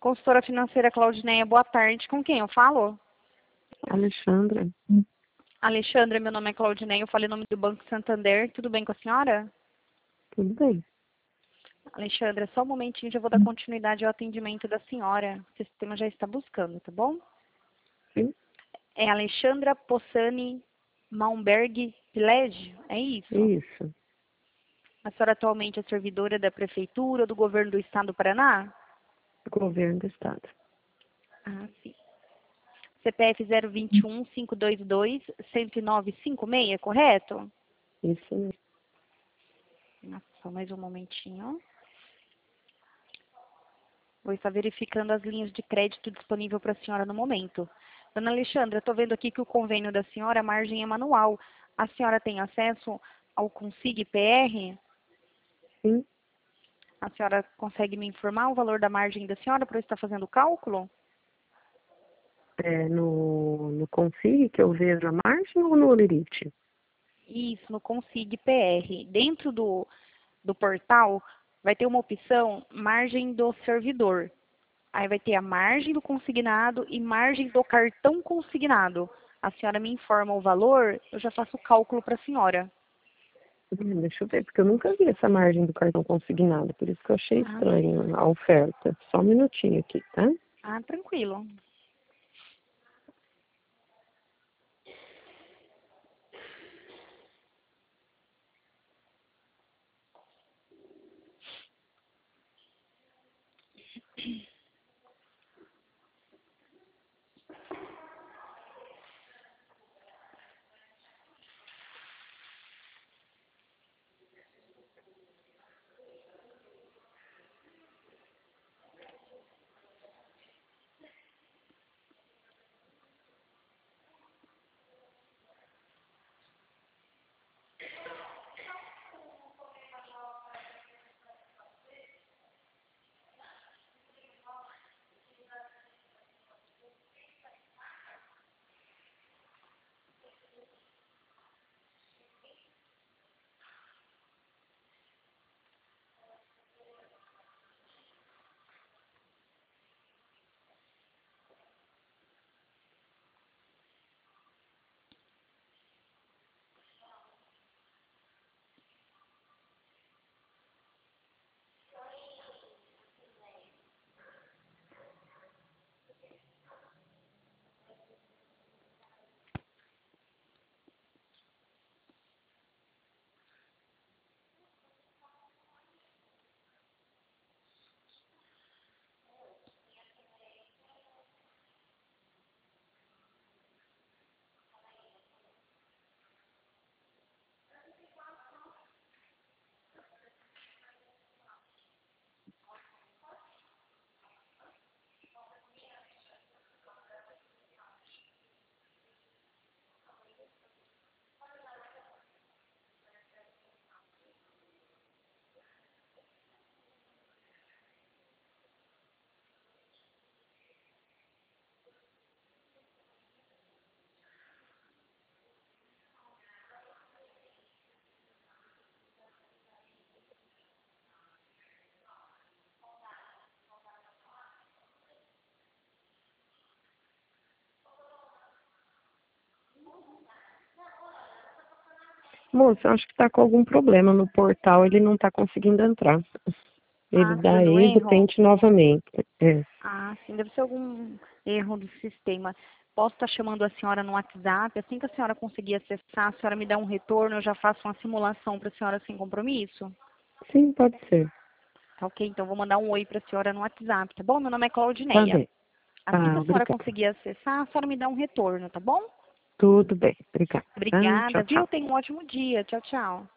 Consultora financeira Claudineia, boa tarde. Com quem eu falo? Alexandra. Alexandra, meu nome é Claudineia, eu falei o nome do Banco Santander. Tudo bem com a senhora? Tudo bem. Alexandra, só um momentinho, já vou dar continuidade ao atendimento da senhora. O sistema já está buscando, tá bom? Sim. É Alexandra Possani Malmberg Pilege? É isso? Isso. A senhora atualmente é servidora da Prefeitura ou do Governo do Estado do Paraná? Governo do Estado. Ah, sim. CPF 021-522-1956, correto? Isso mesmo. Só mais um momentinho. Vou estar verificando as linhas de crédito disponível para a senhora no momento. Dona Alexandra, estou vendo aqui que o convênio da senhora, a margem é manual. A senhora tem acesso ao Consig PR? Sim. A senhora consegue me informar o valor da margem da senhora para eu estar fazendo o cálculo? No Consig que eu vejo a margem ou no Olerite? Isso, no Consig PR. Dentro do portal, vai ter uma opção margem do servidor. Aí vai ter a margem do consignado e margem do cartão consignado. A senhora me informa o valor, eu já faço o cálculo para a senhora. Deixa eu ver, porque eu nunca vi essa margem do cartão consignado, por isso que eu achei estranho a oferta. Só um minutinho aqui, tá? Tranquilo. Moça, eu acho que está com algum problema no portal, ele não está conseguindo entrar. Ele Tá dá dando erro, erro? tente novamente. Sim, deve ser algum erro do sistema. Posso estar chamando a senhora no WhatsApp? Assim que a senhora conseguir acessar, a senhora me dá um retorno, eu já faço uma simulação para a senhora sem compromisso? Sim, pode ser. Tá ok, então vou mandar um oi para a senhora no WhatsApp, tá bom? Meu nome é Tá Claudineia. bem. Assim que a senhora Obrigada. conseguir acessar, a senhora me dá um retorno, tá bom? Tudo bem. Obrigada. Tá? Tchau, Obrigada, viu? tchau. Tenha um ótimo dia. Tchau, tchau.